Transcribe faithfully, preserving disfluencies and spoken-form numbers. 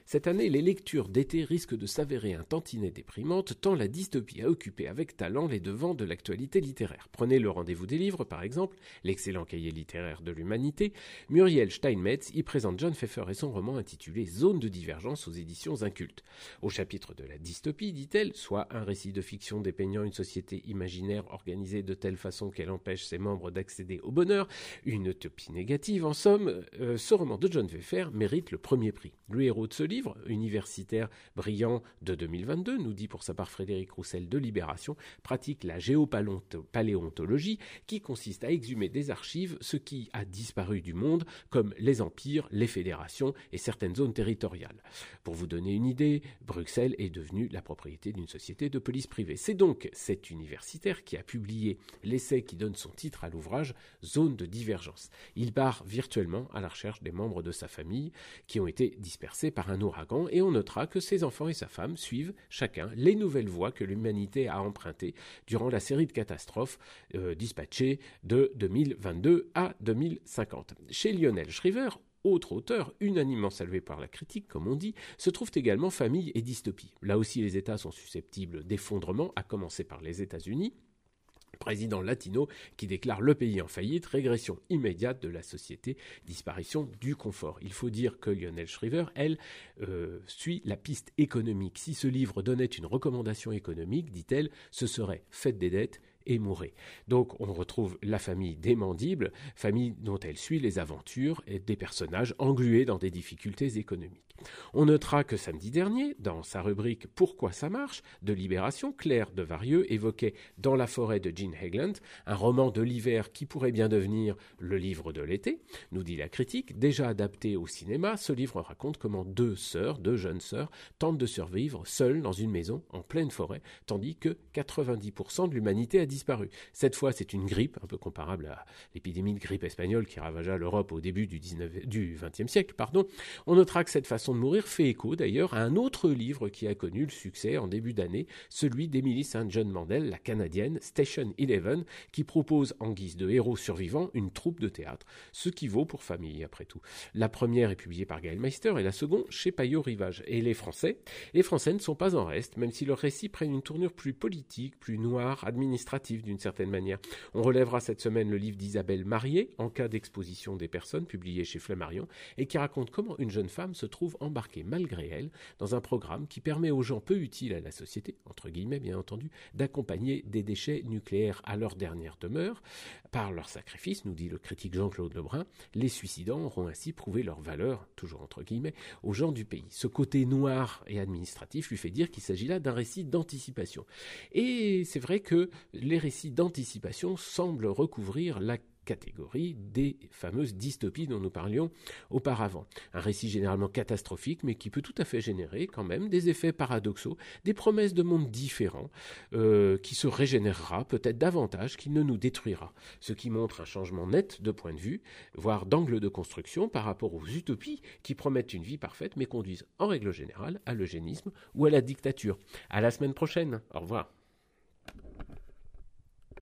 Cette année, les lectures d'été risquent de s'avérer un tantinet déprimante tant la dystopie a occupé avec talent les devants de l'actualité littéraire. Prenez le Rendez-vous des livres, par exemple, l'excellent cahier littéraire de l'humanité. Muriel Steinmetz y présente John Pfeffer et son roman intitulé Zone de divergence aux éditions Incultes. Au chapitre de la dystopie, dit-elle, soit un récit de fiction dépeignant une société imaginaire organisée de telle façon qu'elle empêche ses membres d'accéder au bonheur, une utopie négative, en somme, euh, ce roman de John Pfeffer mérite le premier prix. Le héros de ce livre, universitaire brillant de deux mille vingt-deux, nous dit pour sa part Frédéric Roussel de Libération, pratique la géopaléontologie qui consiste à exhumer des archives ce qui a disparu du monde, comme les empires, les fédérations et certaines zones territoriales. Pour vous donner une idée, Bruxelles est devenue la propriété d'une société de police privée. C'est donc cet universitaire qui a publié l'essai qui donne son titre à l'ouvrage Zone de divergence. Il part virtuellement à la recherche des membres de sa famille qui ont été dispersés par un ouragan et on notera que ses enfants et sa femme suivent chacun les nouvelles voies que l'humanité a empruntées durant la série de catastrophes euh, dispatchées de deux mille vingt-deux à deux mille cinquante. Chez Lionel Shriver, autre auteur, unanimement salué par la critique, comme on dit, se trouvent également famille et dystopie. Là aussi, les États sont susceptibles d'effondrement, à commencer par les États-Unis. Président latino qui déclare le pays en faillite, régression immédiate de la société, disparition du confort. Il faut dire que Lionel Shriver, elle, euh, suit la piste économique. Si ce livre donnait une recommandation économique, dit-elle, ce serait faites des dettes et mourrez. Donc on retrouve la famille des Mandibles, famille dont elle suit les aventures et des personnages englués dans des difficultés économiques. On notera que samedi dernier, dans sa rubrique « Pourquoi ça marche ?» de Libération, Claire de Varieux évoquait « Dans la forêt » de Jean Hegland, un roman de l'hiver qui pourrait bien devenir le livre de l'été, nous dit la critique. Déjà adapté au cinéma, ce livre raconte comment deux sœurs, deux jeunes sœurs, tentent de survivre seules dans une maison en pleine forêt, tandis que quatre-vingt-dix pour cent de l'humanité a disparu. Cette fois, c'est une grippe, un peu comparable à l'épidémie de grippe espagnole qui ravagea l'Europe au début du, dix-neuvième, du vingtième siècle. Pardon. On notera que cette façon de mourir fait écho d'ailleurs à un autre livre qui a connu le succès en début d'année, celui d'Emily Saint John Mandel, la Canadienne, Station Eleven, qui propose en guise de héros survivants une troupe de théâtre, ce qui vaut pour famille après tout. La première est publiée par Gaël Meister et la seconde chez Payot Rivage. Et les Français Les Français ne sont pas en reste, même si leurs récits prennent une tournure plus politique, plus noire, administrative d'une certaine manière. On relèvera cette semaine le livre d'Isabelle Marié, En cas d'exposition des personnes, publié chez Flammarion, et qui raconte comment une jeune femme se trouve embarquée malgré elle dans un programme qui permet aux gens peu utiles à la société, entre guillemets bien entendu, d'accompagner des déchets nucléaires à leur dernière demeure. Par leur sacrifice, nous dit le critique Jean-Claude Lebrun, les suicidants auront ainsi prouvé leur valeur, toujours entre guillemets, aux gens du pays. Ce côté noir et administratif lui fait dire qu'il s'agit là d'un récit d'anticipation. Et c'est vrai que les récits d'anticipation semblent recouvrir la catégorie des fameuses dystopies dont nous parlions auparavant. Un récit généralement catastrophique, mais qui peut tout à fait générer quand même des effets paradoxaux, des promesses de mondes différents, euh, qui se régénérera peut-être davantage qu'il ne nous détruira. Ce qui montre un changement net de point de vue, voire d'angle de construction par rapport aux utopies qui promettent une vie parfaite, mais conduisent en règle générale à l'eugénisme ou à la dictature. À la semaine prochaine. Au revoir.